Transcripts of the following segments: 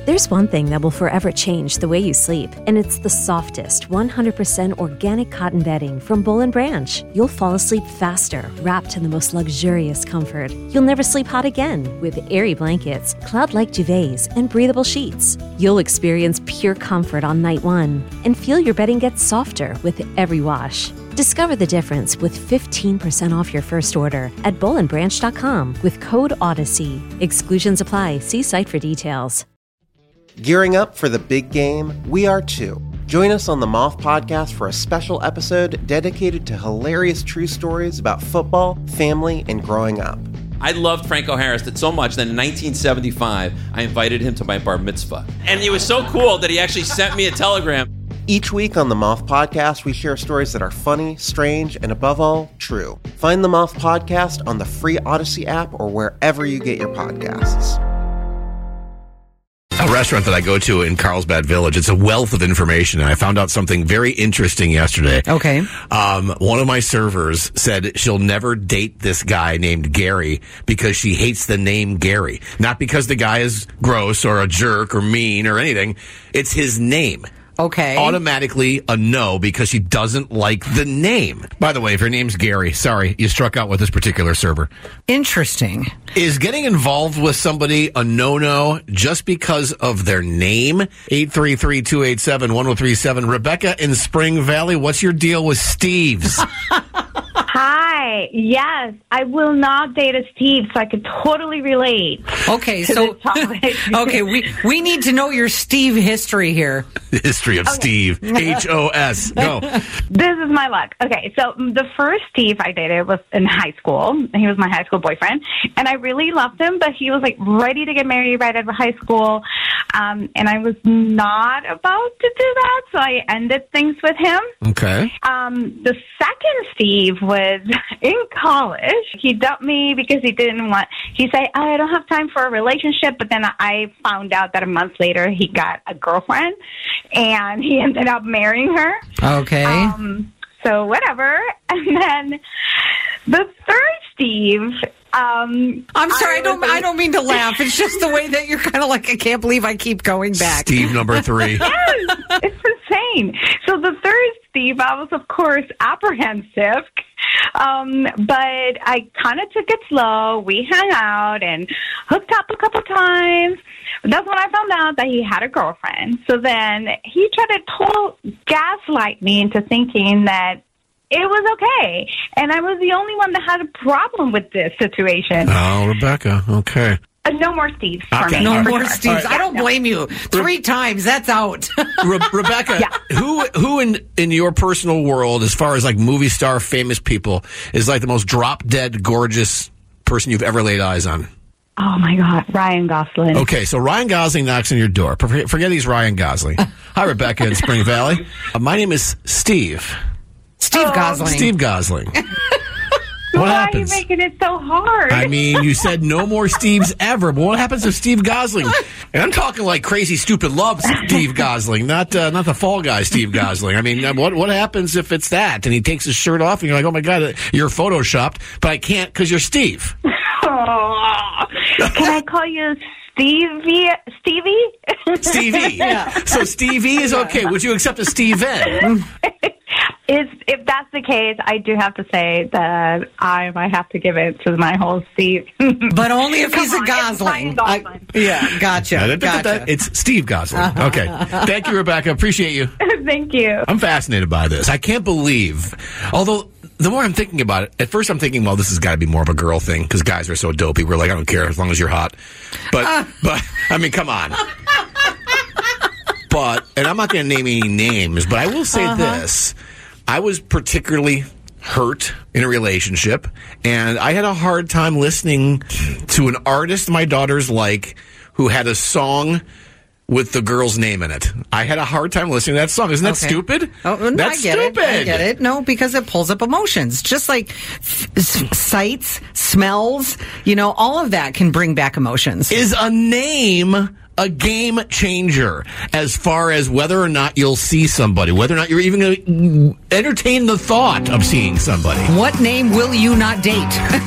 There's one thing that will forever change the way you sleep, and it's the softest, 100% organic cotton bedding from Boll & Branch. You'll fall asleep faster, wrapped in the most luxurious comfort. You'll never sleep hot again with airy blankets, cloud-like duvets, and breathable sheets. You'll experience pure comfort on night one and feel your bedding get softer with every wash. Discover the difference with 15% off your first order at bollandbranch.com with code Odyssey. Exclusions apply. See site for details. Gearing up for the big game? We are too. Join us on the Moth Podcast for a special episode dedicated to hilarious true stories about football, family, and growing up. I loved Franco Harris so much that in 1975, I invited him to my bar mitzvah. And it was so cool that he actually sent me a telegram. Each week on the Moth Podcast, we share stories that are funny, strange, and above all, true. Find the Moth Podcast on the free Odyssey app or wherever you get your podcasts. A restaurant that I go to in Carlsbad Village, it's a wealth of information, and I found out something very interesting yesterday. Okay. One of my servers said she'll never date this guy named Gary because she hates the name Gary. Not because the guy is gross or a jerk or mean or anything. It's his name. Okay. Automatically a no because she doesn't like the name. By the way, if your name's Gary, sorry, you struck out with this particular server. Interesting. Is getting involved with somebody a no-no just because of their name? 833-287-1037. Rebecca in Spring Valley, what's your deal with Steves? Hi. Yes, I will not date a Steve, so I could totally relate. Okay, so okay, we need to know your Steve history here. History of Steve. H-O-S. Go. This is my luck. Okay, so the first Steve I dated was in high school. He was my high school boyfriend, and I really loved him, but he was like ready to get married right out of high school, and I was not about to do that, so I ended things with him. Okay. The second Steve was in college. He dumped me because he said, I don't have time for a relationship, but then I found out that a month later he got a girlfriend, and he ended up marrying her. Okay. So whatever. And then the third Steve... I'm sorry, I don't mean to laugh. It's just the way that you're kind of like, I can't believe I keep going back. Steve number 3. Yes, it's insane. So the third Steve, I was, of course, apprehensive, but I kind of took it slow. We hung out and hooked up a couple times. That's when I found out that he had a girlfriend. So then he tried to gaslight me into thinking that it was okay. And I was the only one that had a problem with this situation. Oh, Rebecca. Okay. No more Steves for me. No more Steves. Right. I don't blame you. 3 times, that's out. Rebecca, who in your personal world, as far as like movie star famous people, is like the most drop-dead gorgeous person you've ever laid eyes on? Oh, my God. Ryan Gosling. Okay, so Ryan Gosling knocks on your door. Forget he's Ryan Gosling. Hi, Rebecca in Spring Valley. My name is Steve. Gosling. Steve Gosling. Why are you making it so hard? I mean, you said no more Steves ever, but what happens to Steve Gosling? And I'm talking like crazy, stupid love Steve Gosling, not the fall guy Steve Gosling. I mean, what happens if it's that? And he takes his shirt off and you're like, oh my God, you're photoshopped, but I can't because you're Steve. Oh, can I call you Stevie? Stevie. Yeah. So Stevie is okay. Would you accept a Steven? If that's the case, I do have to say that I might have to give it to my whole Steve. But only if he's a Gosling. Yeah, gotcha. It's Steve Gosling. Okay. Thank you, Rebecca. Appreciate you. Thank you. I'm fascinated by this. I can't believe, although the more I'm thinking about it, at first I'm thinking, well, this has got to be more of a girl thing because guys are so dopey. We're like, I don't care as long as you're hot. But I mean, come on. And I'm not going to name any names, but I will say this. I was particularly hurt in a relationship, and I had a hard time listening to an artist my daughters like who had a song with the girl's name in it. I had a hard time listening to that song. Isn't that stupid? Oh, no, That's stupid. I get it. No, because it pulls up emotions. Just like sights, smells, all of that can bring back emotions. Is a name a game changer as far as whether or not you'll see somebody, whether or not you're even going to entertain the thought of seeing somebody. What name will you not date?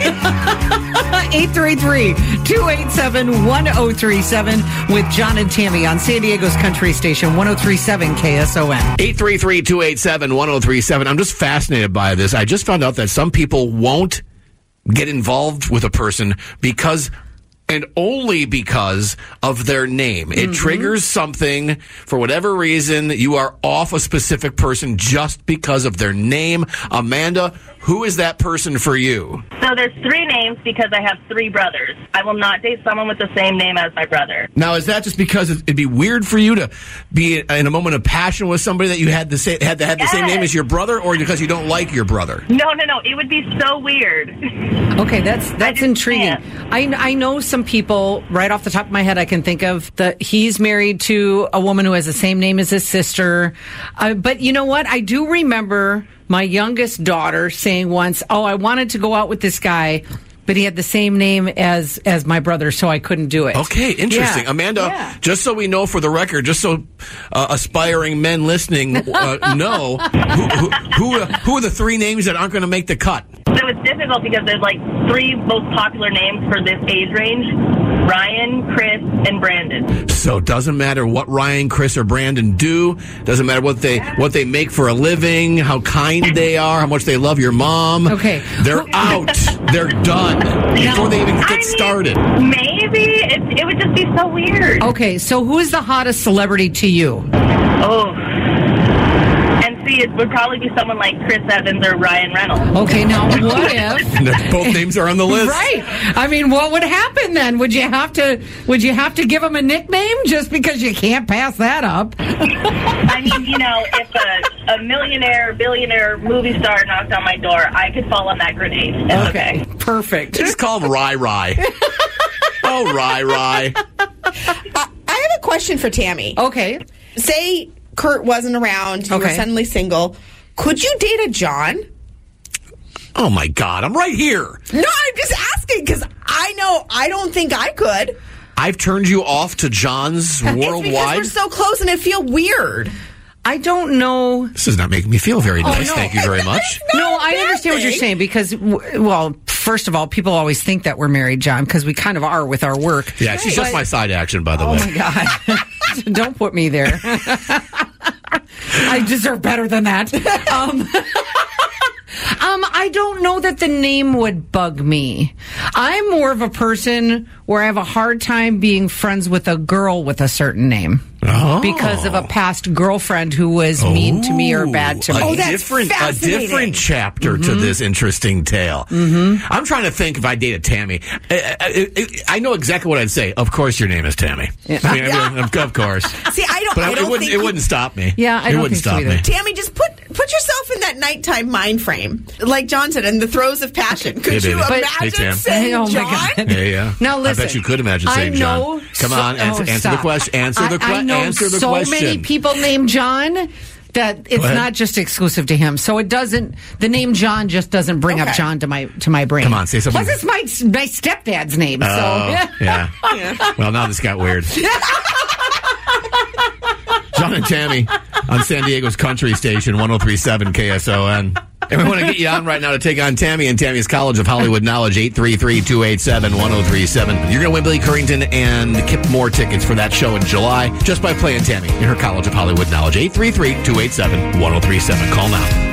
833-287-1037 with John and Tammy on San Diego's Country Station, 1037 KSON. 833-287-1037. I'm just fascinated by this. I just found out that some people won't get involved with a person because and only because of their name. It triggers something. For whatever reason, you are off a specific person just because of their name. Amanda, who is that person for you? So there's 3 names because I have 3 brothers. I will not date someone with the same name as my brother. Now, is that just because it'd be weird for you to be in a moment of passion with somebody that you had to have the same name as your brother, or because you don't like your brother? No. It would be so weird. Okay, that's intriguing. I know some people, right off the top of my head, I can think of that he's married to a woman who has the same name as his sister. But you know what? I do remember my youngest daughter saying once, I wanted to go out with this guy, but he had the same name as my brother, so I couldn't do it. Okay, interesting. Yeah. Amanda, just so we know for the record, just so aspiring men listening know, who are the 3 names that aren't going to make the cut? So it's difficult because there's like 3 most popular names for this age range: Ryan, Chris, and Brandon. So it doesn't matter what Ryan, Chris, or Brandon do. Doesn't matter what they make for a living, how kind they are, how much they love your mom. Okay. They're out. They're done before they even get started. Maybe. It would just be so weird. Okay, so who is the hottest celebrity to you? And see, it would probably be someone like Chris Evans or Ryan Reynolds. Okay, now what if both names are on the list? Right. I mean, what would happen then? Would you have to give him a nickname just because you can't pass that up? I mean, if a millionaire, billionaire movie star knocked on my door, I could fall on that grenade. Okay. Perfect. Just call him Rai Rai. Oh, Rai Rai. I have a question for Tammy. Okay. Say Kurt wasn't around, you were suddenly single. Could you date a John? Oh, my God. I'm right here. No, I'm just asking because I don't think I could. I've turned you off to Johns worldwide. It's because we're so close and it feels weird. I don't know. This is not making me feel very nice. No. Thank you very much. No, I understand what you're saying because, well, first of all, people always think that we're married, John, because we kind of are with our work. Yeah, she's just my side action, by the way. Oh, my God. Don't put me there. I deserve better than that. I don't know that the name would bug me. I'm more of a person where I have a hard time being friends with a girl with a certain name. Oh. Because of a past girlfriend who was mean to me or bad to me. A different chapter to this interesting tale. Mm-hmm. I'm trying to think if I dated Tammy. I know exactly what I'd say. Of course your name is Tammy. Yeah. Of course. See, it wouldn't stop me. Yeah, I don't think so either. Tammy, just put yourself in that nighttime mind frame. Like John said, in the throes of passion. Could you imagine saying John? Yeah. Now listen. I bet you could imagine saying John. Come on, answer the question. Answer the question. I know so many people named John that it's not just exclusive to him. So it doesn't. The name John just doesn't bring up John to my brain. Come on, say something. Plus, it's my stepdad's name. So yeah. Well, now this got weird. John and Tammy on San Diego's Country Station, 1037 KSON. And we want to get you on right now to take on Tammy and Tammy's College of Hollywood Knowledge, 833-287-1037. You're going to win Billy Currington and Kip Moore tickets for that show in July just by playing Tammy in her College of Hollywood Knowledge, 833-287-1037. Call now.